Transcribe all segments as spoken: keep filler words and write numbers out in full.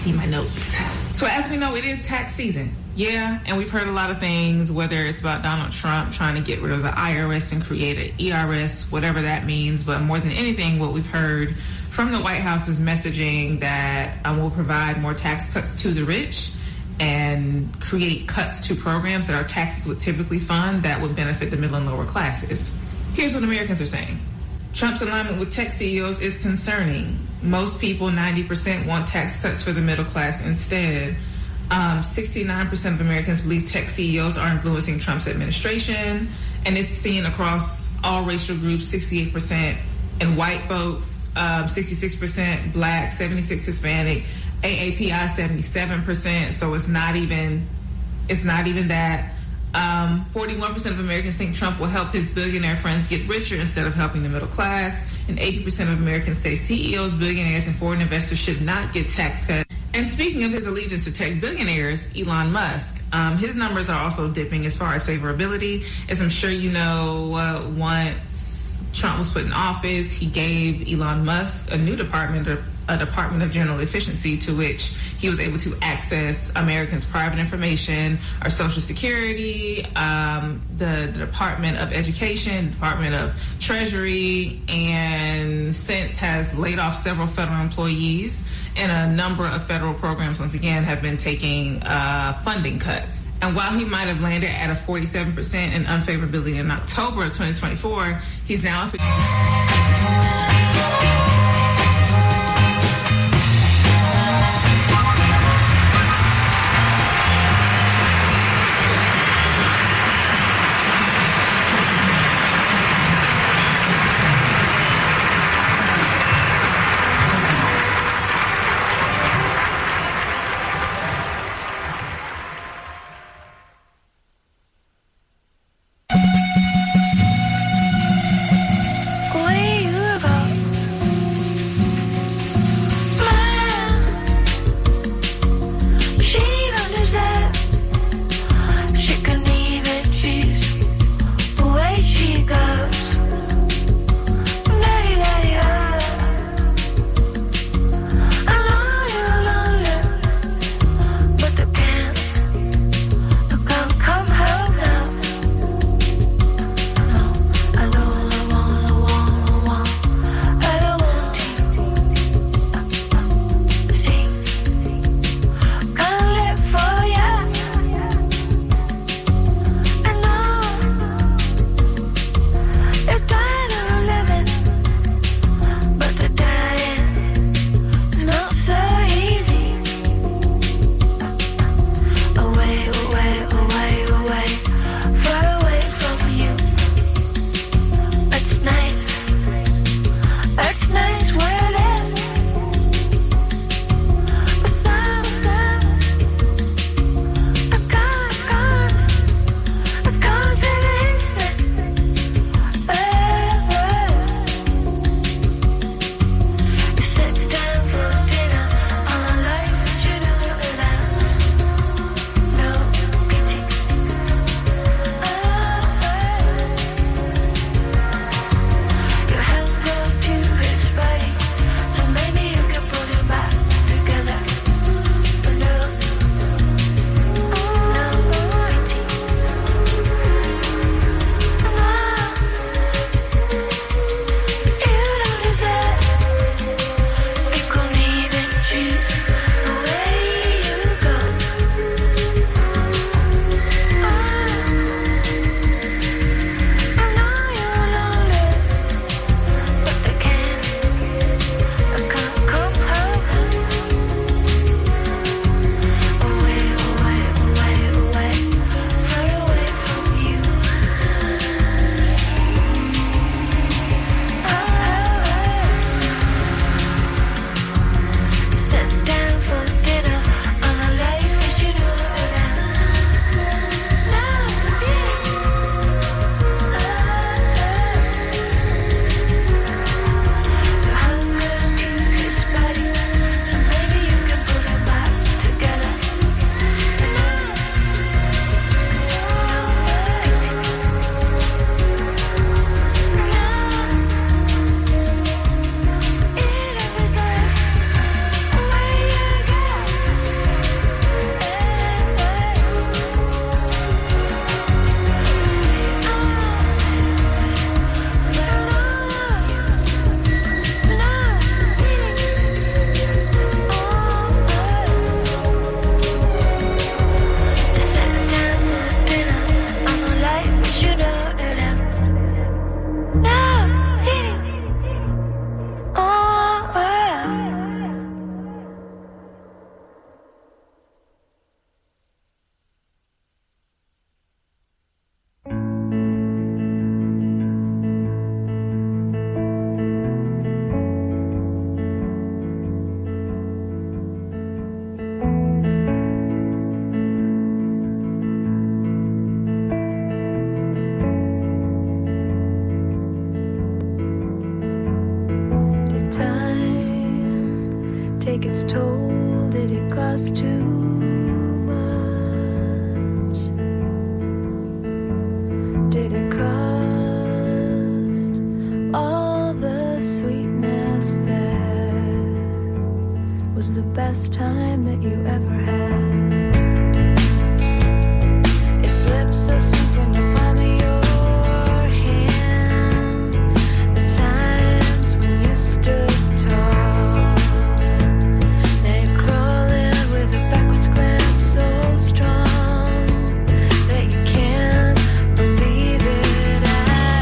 need my notes. So as we know, it is tax season. Yeah, and we've heard a lot of things, whether it's about Donald Trump trying to get rid of the I R S and create an E R S, whatever that means. But more than anything, what we've heard from the White House is messaging that um, will provide more tax cuts to the rich and create cuts to programs that our taxes would typically fund that would benefit the middle and lower classes. Here's what Americans are saying. Trump's alignment with tech C E Os is concerning. Most people, ninety percent, want tax cuts for the middle class instead. Um, sixty-nine percent of Americans believe tech C E Os are influencing Trump's administration, and it's seen across all racial groups, sixty-eight percent in white folks, um, sixty-six percent black, seventy-six Hispanic, A A P I seventy-seven percent, so it's not even, it's not even that. Um, forty-one percent of Americans think Trump will help his billionaire friends get richer instead of helping the middle class. And eighty percent of Americans say C E Os, billionaires, and foreign investors should not get tax cuts. And speaking of his allegiance to tech billionaires, Elon Musk, um, his numbers are also dipping as far as favorability. As I'm sure you know, uh, once Trump was put in office, he gave Elon Musk a new department, a, a Department of General Efficiency, to which he was able to access Americans' private information, our Social Security, um, the, the Department of Education, Department of Treasury, and since has laid off several federal employees, and a number of federal programs, once again, have been taking uh, funding cuts. And while he might have landed at a forty-seven percent in unfavorability in October of twenty twenty-four, he's now... was too much? Did it cost all the sweetness that was the best time that you ever had? It slipped so smooth from the palm of your hand. The times when you stood tall. Now you're crawling with a backwards glance so strong that you can't believe it at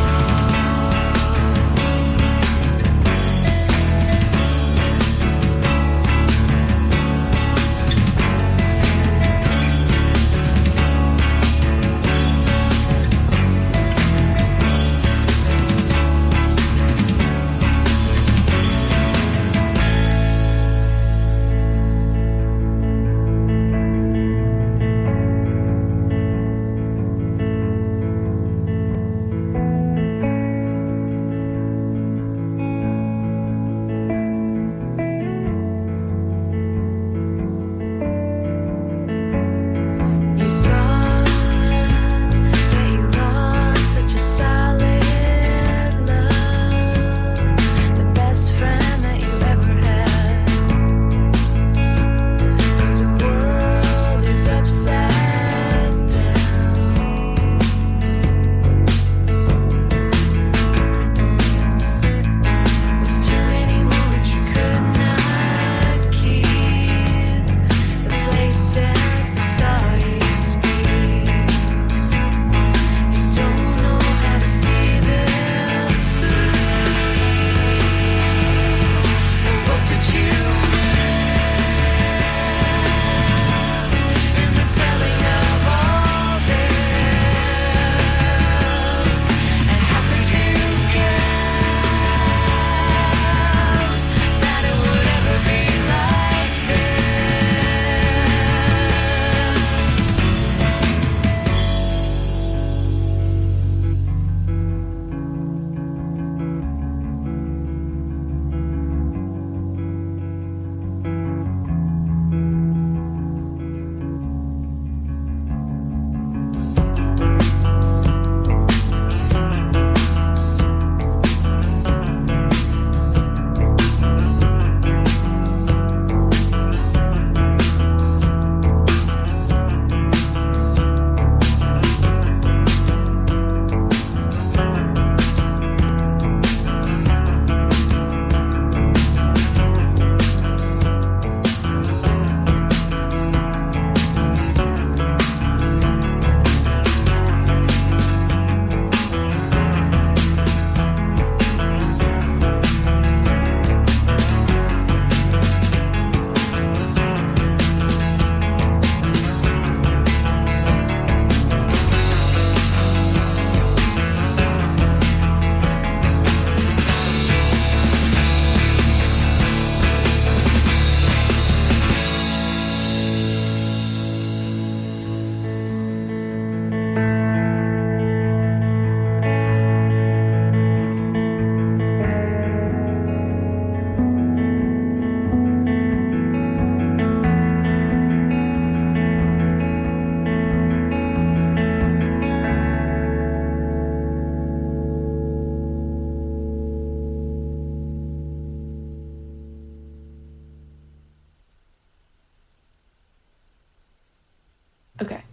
Okay.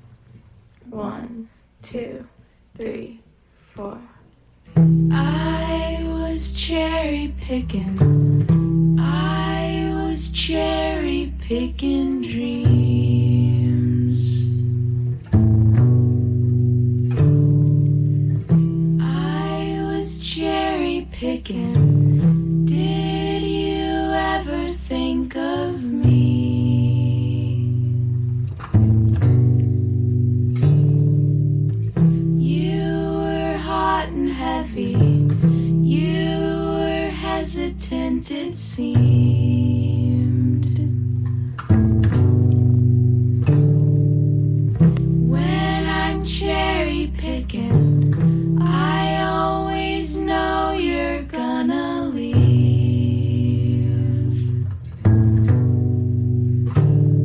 One, two, three, four. I was cherry picking. I was cherry picking dreams. I was cherry picking. Did you ever think of me? Heavy, you were hesitant, it seemed. When I'm cherry picking, I always know you're gonna leave.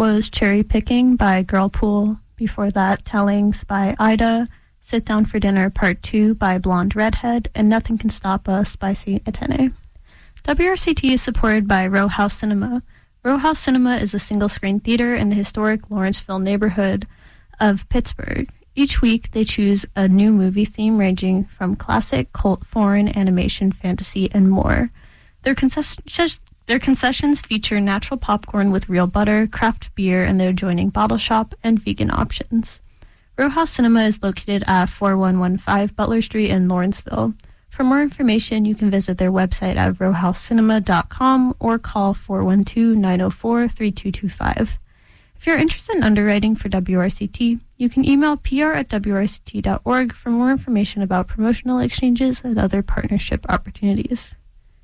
was Cherry Picking by Girlpool. Before that, Tellings by Ida, Sit Down for Dinner Part two by Blonde Redhead, and Nothing Can Stop Us by Saint Etienne. W R C T is supported by Row House Cinema. Row House Cinema is a single-screen theater in the historic Lawrenceville neighborhood of Pittsburgh. Each week, they choose a new movie theme ranging from classic, cult, foreign, animation, fantasy, and more. Their concessions, their concessions feature natural popcorn with real butter, craft beer, and the adjoining bottle shop, and vegan options. Row House Cinema is located at forty-one fifteen Butler Street in Lawrenceville. For more information, you can visit their website at row house cinema dot com or call four one two, nine zero four, three two two five. If you're interested in underwriting for W R C T, you can email p r at w r c t dot org for more information about promotional exchanges and other partnership opportunities.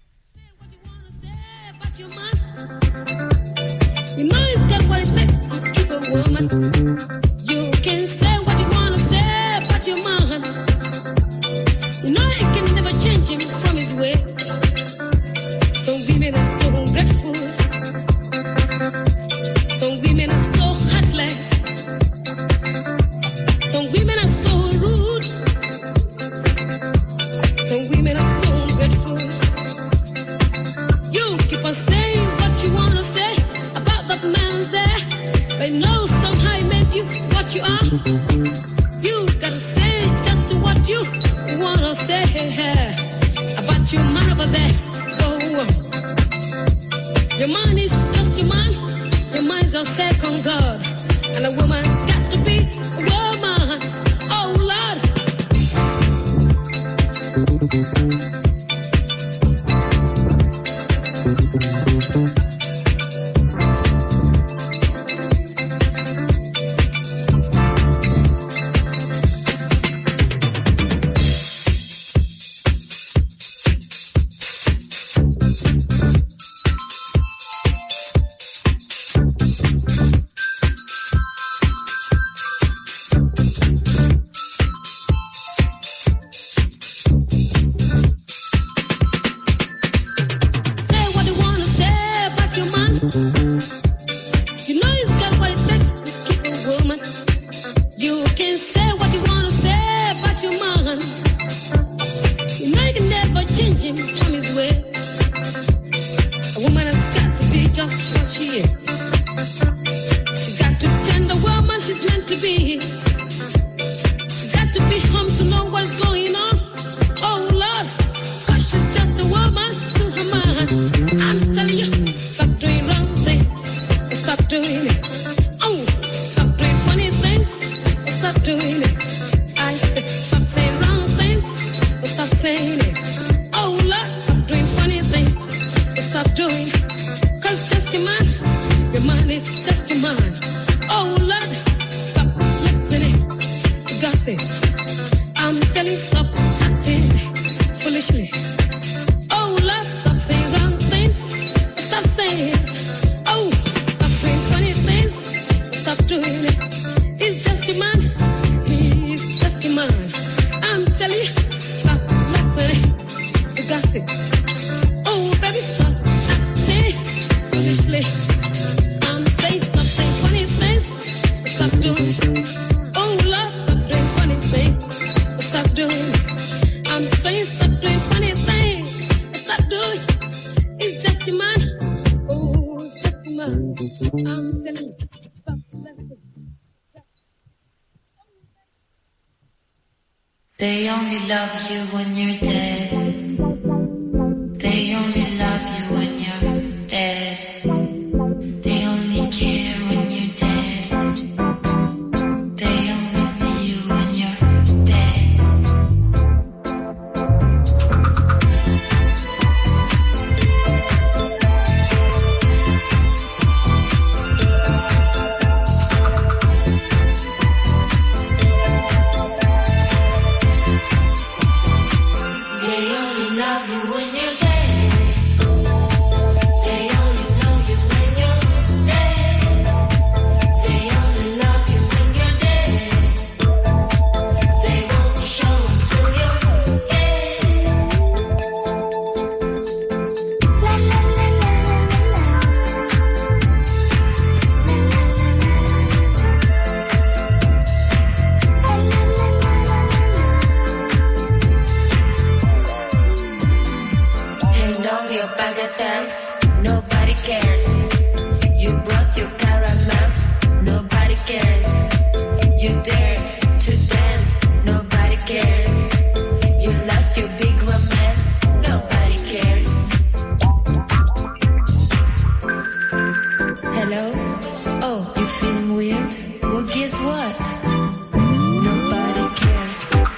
You know it's got what it takes to keep a woman. You can say what you want to say about your man. You know he can never change him from his ways. Some women are so ungrateful. Some women are so heartless. Some women are so rude. Some women are so ungrateful. You keep on saying what you want to say about that man there. But no, somehow he made you what you are. You gotta say just what you want to say about your man over there. Go on. Your man is just your man. Your mind's your second God. And a woman's got to be a woman. Oh, Lord. They only love you when you're dead. They only love you when you're dead. They only care when you're dead. They only see you when you're dead. They only love you when you're dead. and all your bagatelles. Nobody cares. You brought your caramels. Nobody cares. You dared to dance. Nobody cares. You lost your big romance. Nobody cares. Hello? Oh, you feeling weird? Well, guess what? Nobody cares.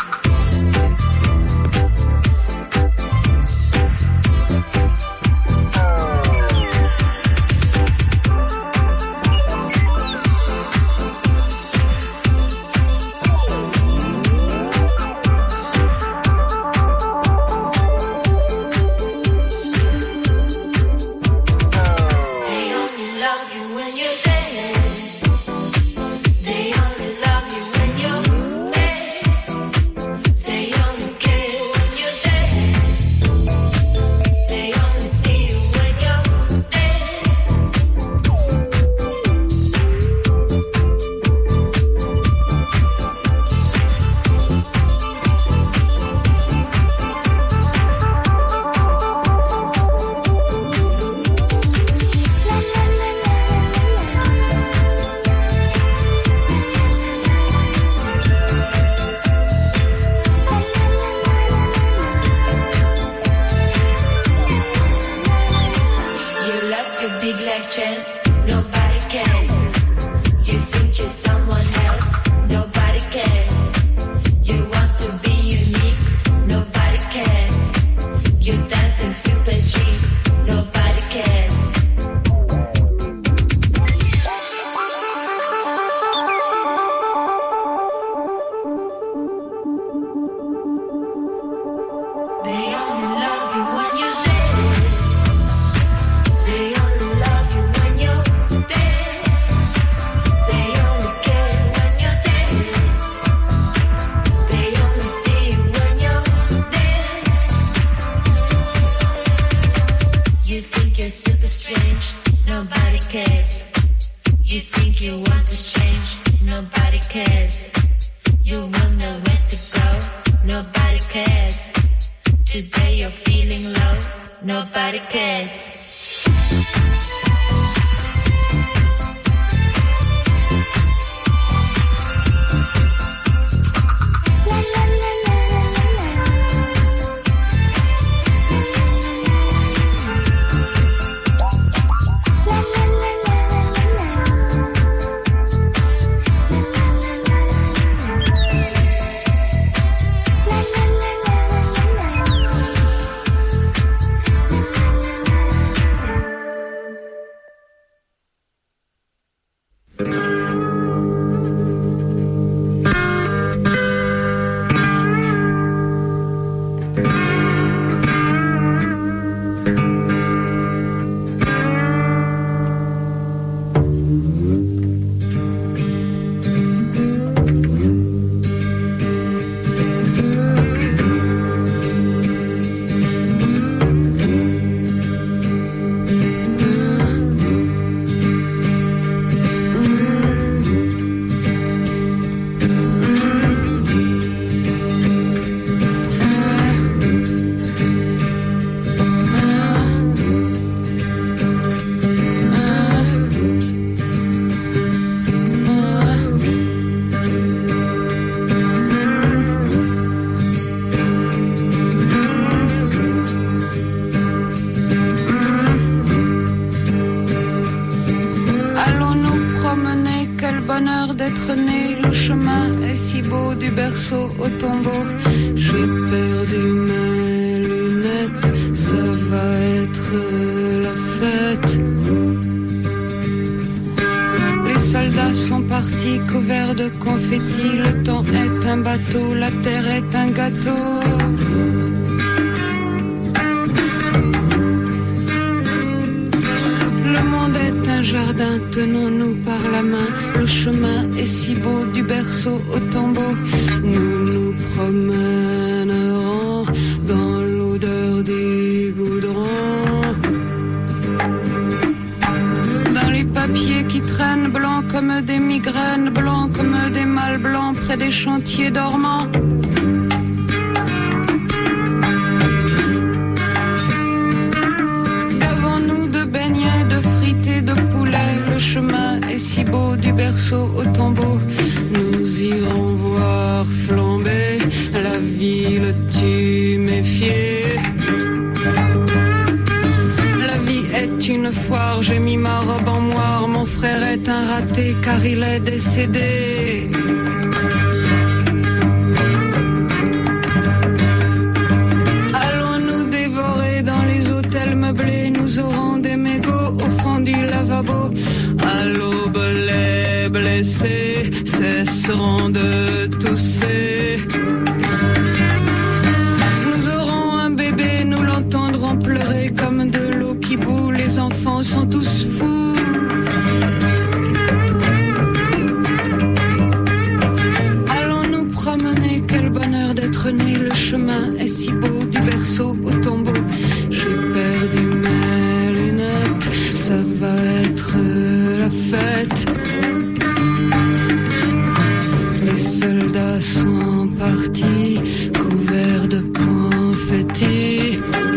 D'être né, le chemin est si beau du berceau au tombeau. J'ai perdu mes lunettes, ça va être la fête. Les soldats sont partis couverts de confettis. Le temps est un bateau, la terre est un gâteau. Le monde est un jardin, tenons-nous par la main. Le chemin est si beau du berceau au tombeau. Nous nous promènerons dans l'odeur du goudron. Dans les papiers qui traînent blancs comme des migraines, blancs comme des mâles blancs près des chantiers dormants. si beau du berceau au tombeau. Nous irons voir flamber la ville tuméfiée. La vie est une foire, j'ai mis ma robe en moire. Mon frère est un raté car il est décédé. Allons-nous dévorer dans les hôtels meublés? Nous aurons des mégots au fond du lavabo. À l'aube, les blessés cesseront de tousser. Nous aurons un bébé, nous l'entendrons pleurer comme de l'eau qui bout. Les enfants sont tous fous. Allons nous promener, quel bonheur d'être né. Le chemin est si beau du berceau au tombeau. J'ai perdu mes lunettes, ça va être la fête. Les soldats sont partis, couverts de confettis.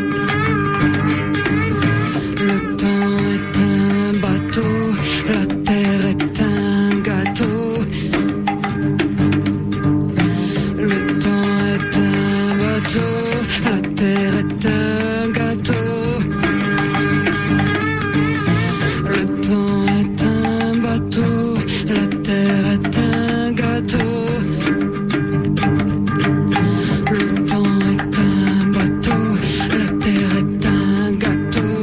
Le temps est un bateau, la terre est un gâteau. Le temps est un bateau, la terre est un gâteau. Le temps est un bateau, la terre est un gâteau. Le temps est un bateau, la terre est un gâteau.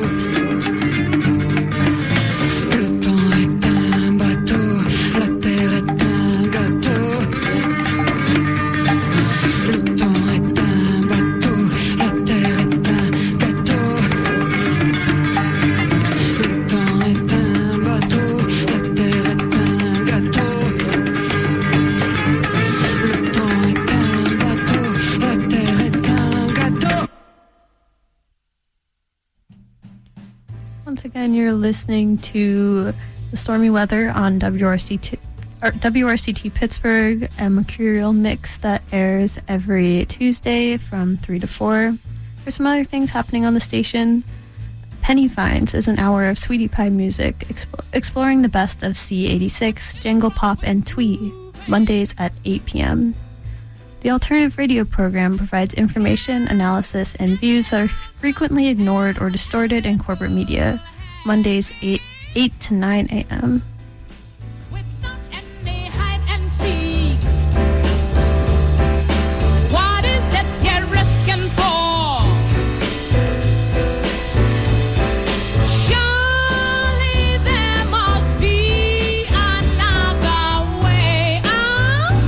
Le temps est un bateau, la terre est un gâteau. Le temps est un bateau, la terre est un gâteau. Le temps est un bateau, la terre est un gâteau. Le temps est un bateau, la terre est un gâteau. Once again, you're listening to the stormy weather on W R C T, or W R C T Pittsburgh, a mercurial mix that airs every Tuesday from three to four. There's some other things happening on the station. Penny Finds is an hour of sweetie pie music, expo- exploring the best of C eighty-six, Jangle Pop, and Twee, Mondays at eight p.m. The alternative radio program provides information, analysis, and views that are frequently ignored or distorted in corporate media, Mondays eight, eight to nine a.m. Without any hide and seek. What is it you're risking for? Surely there must be another way out.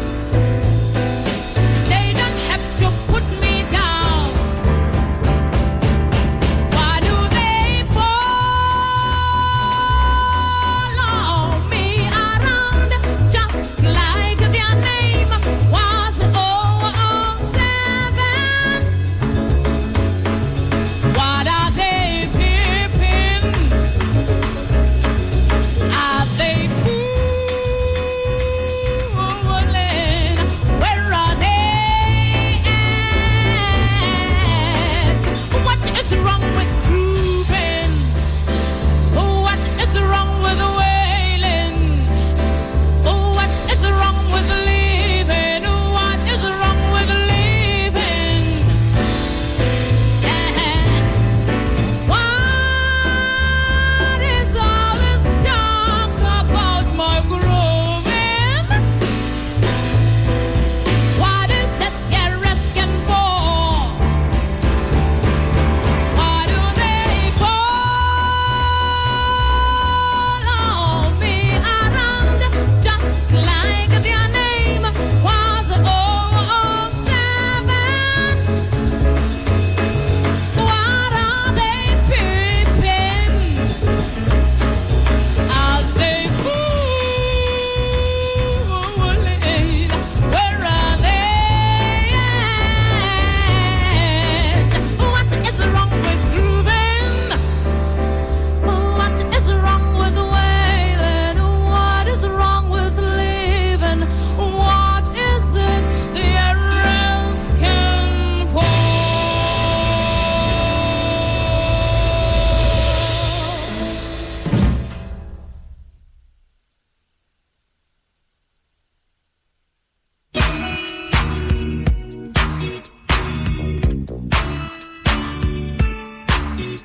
They don't have to put me down. Why do they fall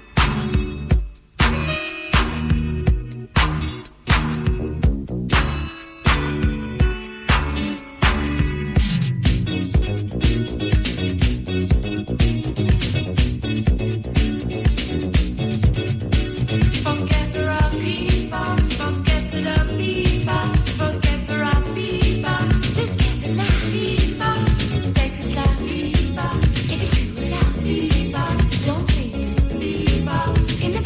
In the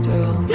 still.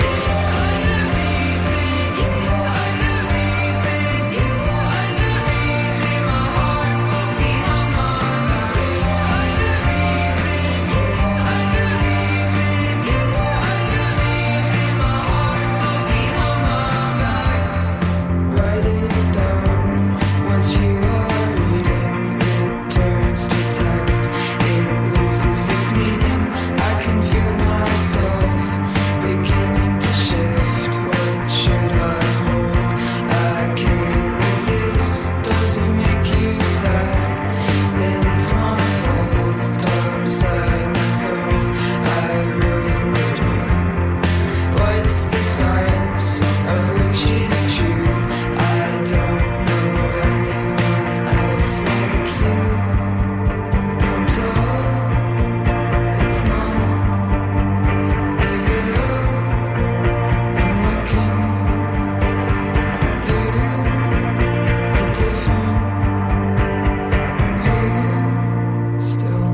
Write it down, what you are reading. It turns to text, it loses its meaning. I can feel myself beginning to shift. What should I hold? I can't resist. Does it make you sad? Then it's my fault. I'm sad myself. I ruined it all. What's the science of which is true? I don't know anyone else like you. Don't tell, it's not evil. I'm looking through a different view still.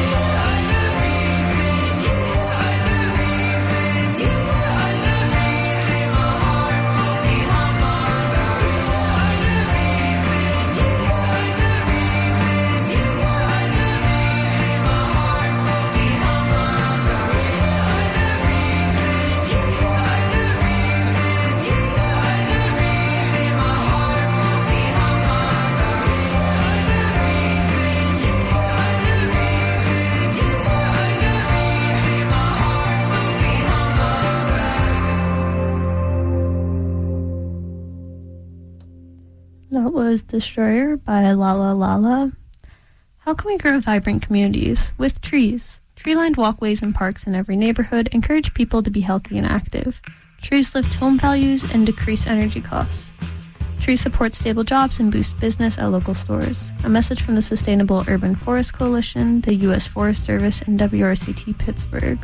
That was Destroyer by Lala Lala. How can we grow vibrant communities? With trees. Tree-lined walkways and parks in every neighborhood encourage people to be healthy and active. Trees lift home values and decrease energy costs. Trees support stable jobs and boost business at local stores. A message from the Sustainable Urban Forest Coalition, the U S Forest Service, and W R C T Pittsburgh.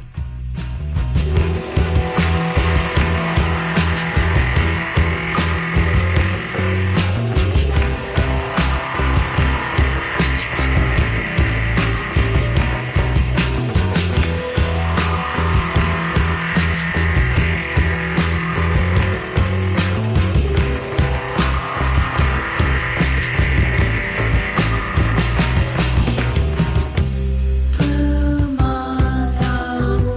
Blue moth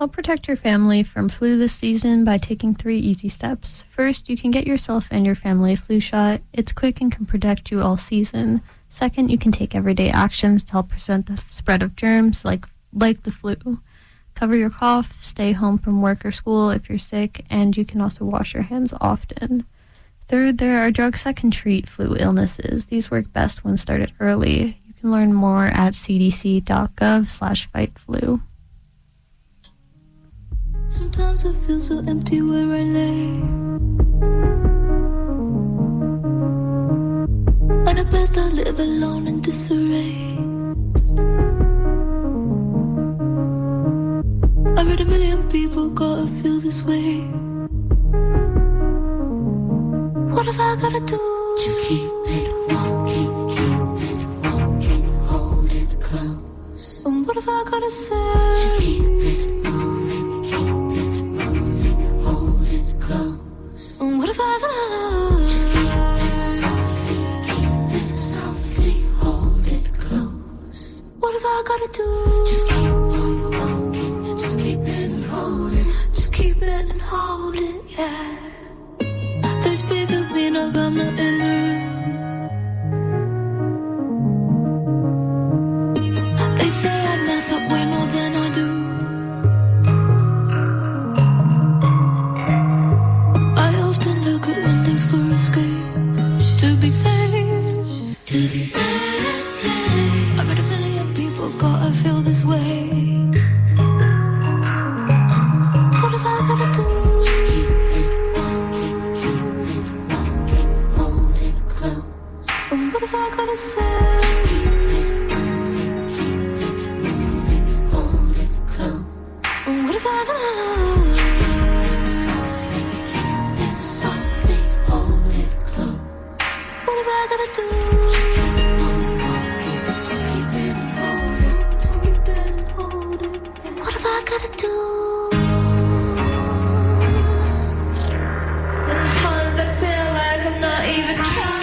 Help protect your family from flu this season by taking three easy steps. First, you can get yourself and your family a flu shot. It's quick and can protect you all season. Second, you can take everyday actions to help prevent the spread of germs like, like the flu. Cover your cough, stay home from work or school if you're sick, and you can also wash your hands often. Third, there are drugs that can treat flu illnesses. These work best when started early. You can learn more at cdc.gov slash fight flu. Sometimes I feel so empty where I lay, and at best I live alone in disarray. I read a million people gotta feel this way. What have I gotta do? Just keep it walking, keep it walking, hold it close. And what have I gotta say? Just keep it moving, keep it moving, hold it close. And what have I gotta love? Just keep it softly, keep it softly, hold it close. What have I gotta do? Just keep on walking, just keep it and hold it, just keep it and hold it, yeah. They speak of me like I'm not in the room. They say I mess up way more than I do. I often look at windows for escape, to be safe, to be safe. I read a million people gotta feel this way. What have I gotta do? What have I gotta say? Just keep it moving, keep it moving, hold it close. What have I gotta love? Just keep it softly, keep it softly, hold it close. What have I gotta do? Just keep it on walking, just keep it and hold it, just keep it and hold it. What have I gotta do? Sometimes I feel like I'm not even trying.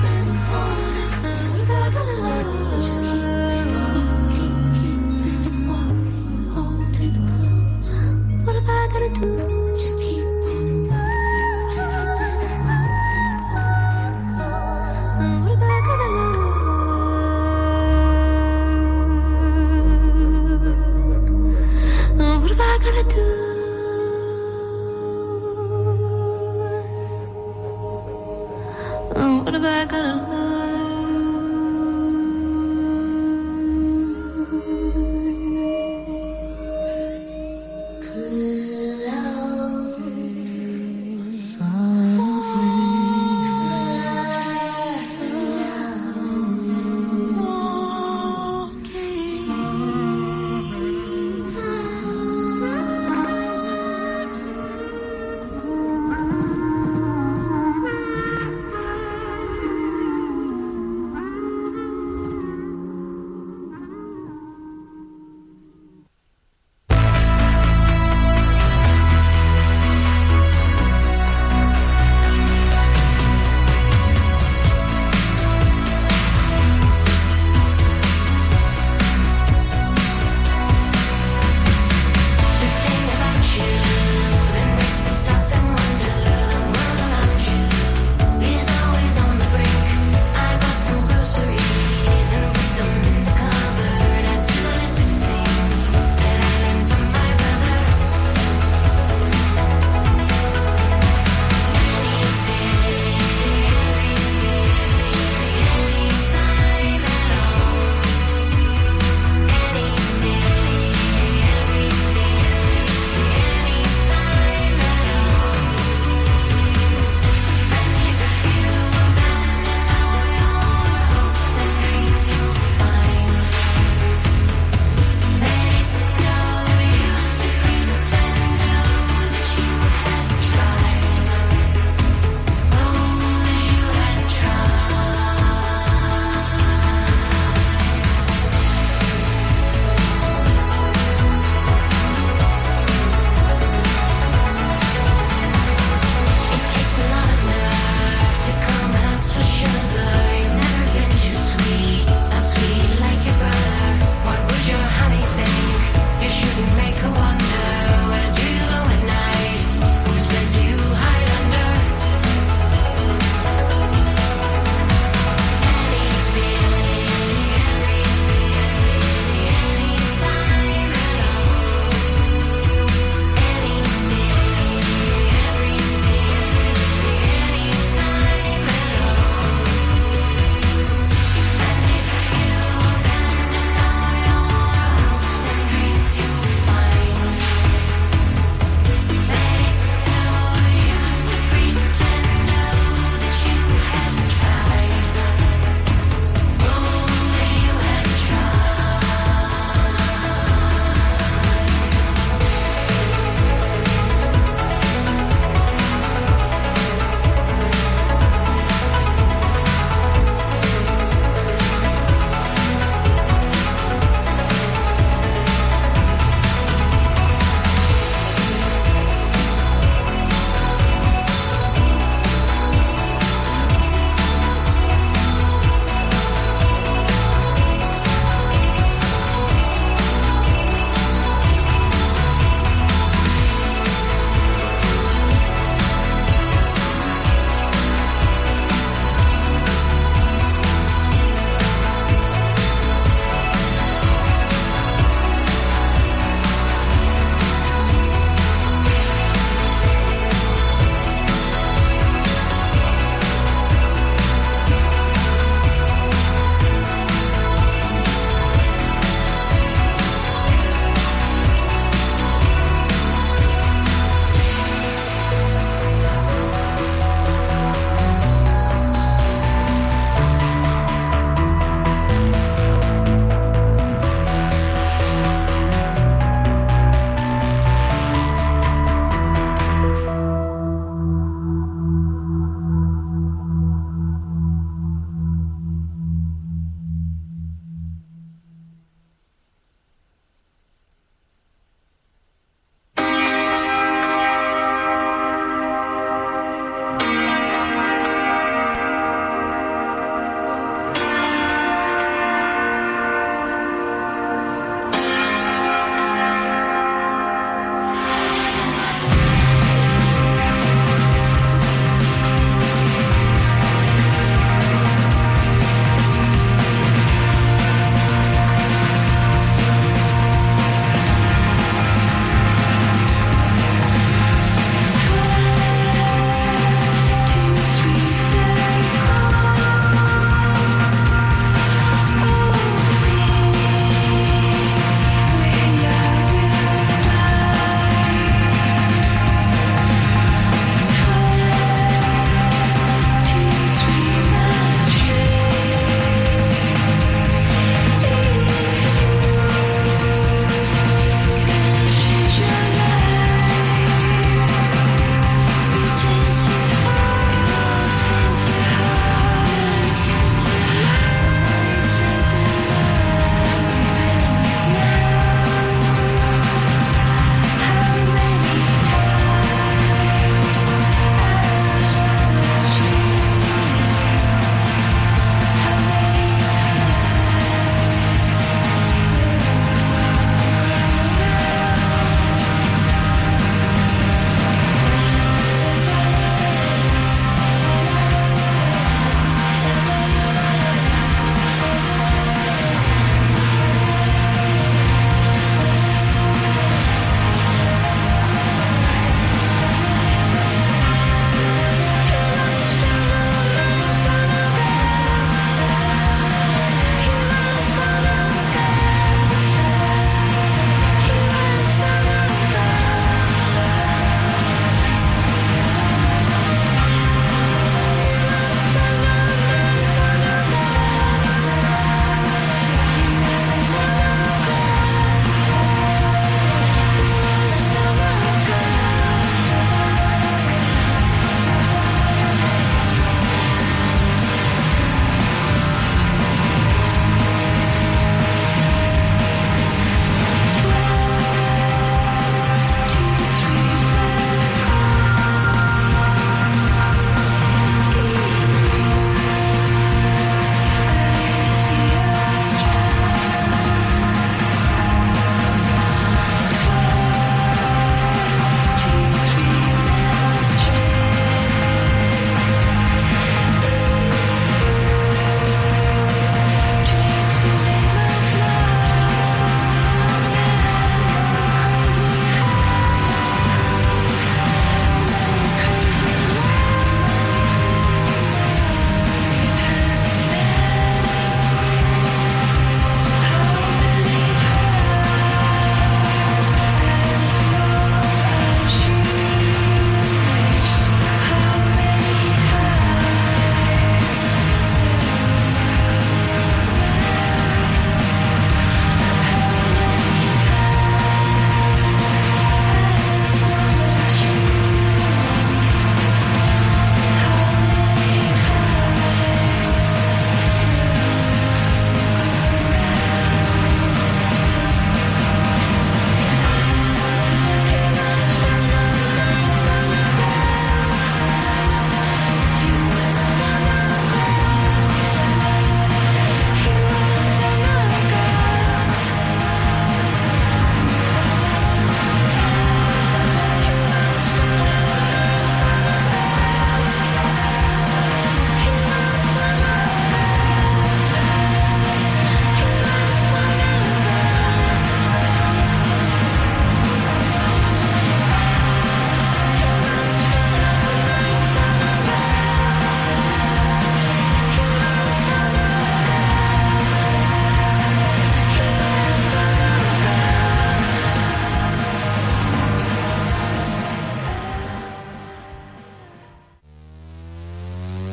Just keep it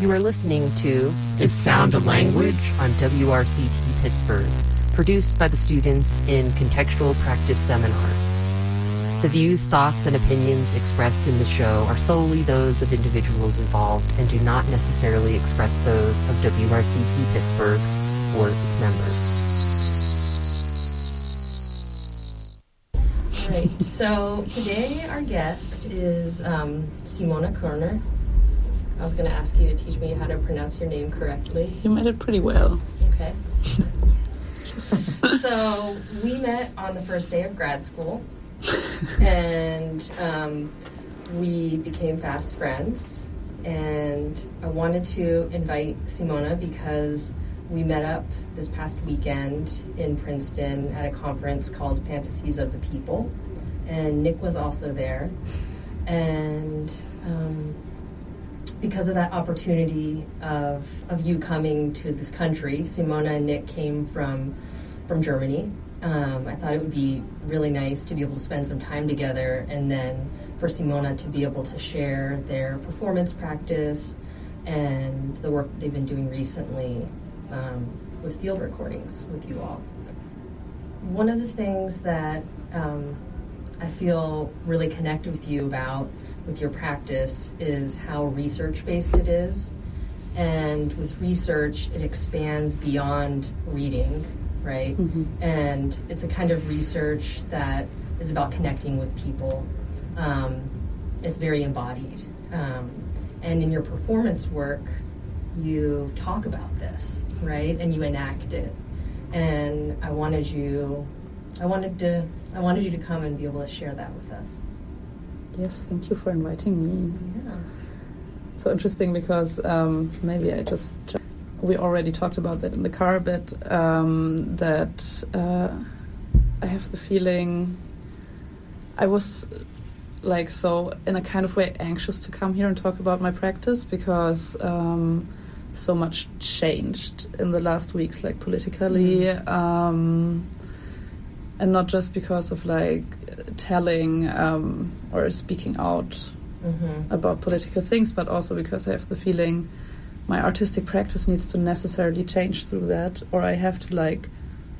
You are listening to The Sound of Language on W R C T Pittsburgh, produced by the students in Contextual Practice Seminar. The views, thoughts, and opinions expressed in the show are solely those of individuals involved and do not necessarily express those of W R C T Pittsburgh or its members. All right, so today our guest is um, Simona Körner. I was going to ask you to teach me how to pronounce your name correctly. You made it pretty well. Okay. So we met on the first day of grad school, and um, we became fast friends. And I wanted to invite Simona because we met up this past weekend in Princeton at a conference called Fantasies of the People, and Nick was also there. And um, because of that opportunity of of you coming to this country, Simona and Nick came from from Germany. Um, I thought it would be really nice to be able to spend some time together, and then for Simona to be able to share their performance practice and the work they've been doing recently um, with field recordings with you all. One of the things that um, I feel really connected with you about with your practice is how research-based it is. And with research, it expands beyond reading, right? Mm-hmm. And it's a kind of research that is about connecting with people. Um, it's very embodied. Um, and in your performance work, you talk about this, right? And you enact it. And I wanted you, I wanted to, I wanted you to come and be able to share that with us. Yes, thank you for inviting me. Yeah. So interesting because um, maybe I just, we already talked about that in the car a bit, um, that uh, I have the feeling I was like so in a kind of way anxious to come here and talk about my practice because um, so much changed in the last weeks, like politically, mm-hmm. um, and not just because of like telling um, or speaking out mm-hmm. about political things, but also because I have the feeling my artistic practice needs to necessarily change through that, or I have to like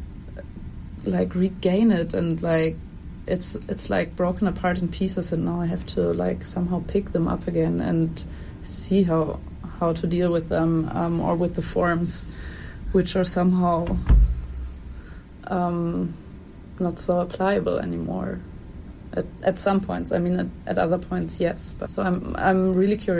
like regain it, and like it's it's like broken apart in pieces, and now I have to like somehow pick them up again and see how how to deal with them, um, or with the forms which are somehow um, not so applicable anymore. At, at some points, I mean, at, at other points, yes. But so I'm I'm really curious